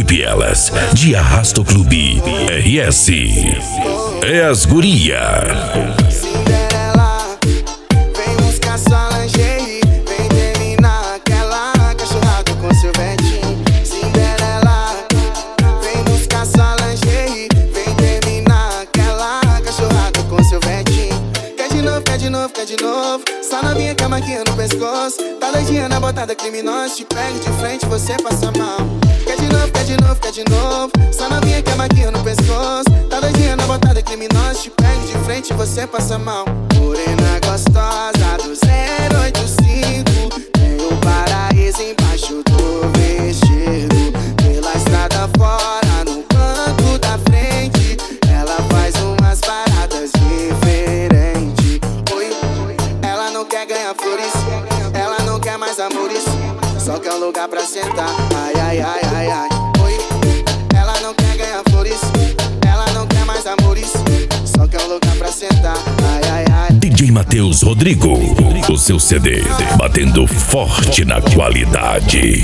equipe Elas, de Arrasto Clube, RS. É as guria. Cinderela, vem buscar sua lingerie, vem terminar aquela cachorrada com seu vetinho. Cinderela, vem buscar sua lingerie, vem terminar aquela cachorrada com seu vetinho. Quer de novo, quer de novo, quer de novo. Só novinha com a marquinha no pescoço. Tá doidinha na botada criminosa. Te pego de frente, você passa mal. Quer de novo, quer de novo, quer de novo. Só novinha com a marquinha no pescoço. Tá doidinha na botada criminosa. Te pego de frente, você passa mal. Morena gostosa do 085. Tem o paraíso embaixo do vestido. Pela estrada fora, no banco da frente. Ela faz umas paradas diferentes. Oi, ela não quer ganhar flores, ela não quer mais amores, só quer um lugar pra sentar. Ai, ai, ai, ai, ai. Oi, ela não quer ganhar flores, ela não quer mais amores, só quer um lugar pra sentar. Ai, ai, ai. DJ Matheus Rodrigo, o seu CD, batendo forte na qualidade.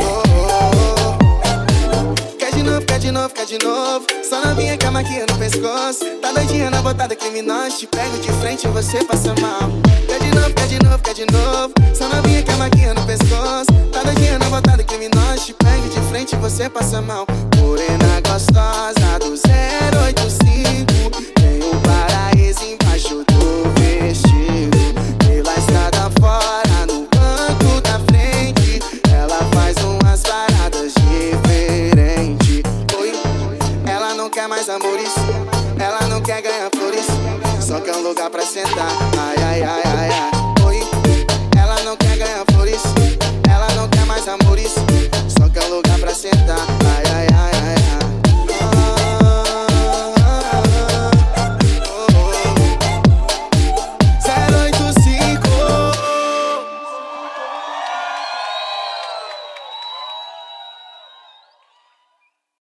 Quer de novo, quer de novo, quer de novo. Só novinha com a marquinha no pescoço. Tá doidinha na botada criminosa. Te pego de frente, você passa mal. Quer de novo, quer de novo, quer de novo. Só novinha com a marquinha no pescoço. Tá doidinha na botada criminosa. Te pego de frente, você passa mal. Morena gostosa do 085. Tem o paraíso embaixo do vestido. Pela estrada fora, no banco da frente. Ela faz umas paradas diferentes. Oi, ela não quer mais amores, ela não quer ganhar flores, só quer um lugar pra sentar. Ai, ai, ai, ai, ai. Oi, ela não quer ganhar flores, ela não quer mais amores, só quer um lugar pra sentar.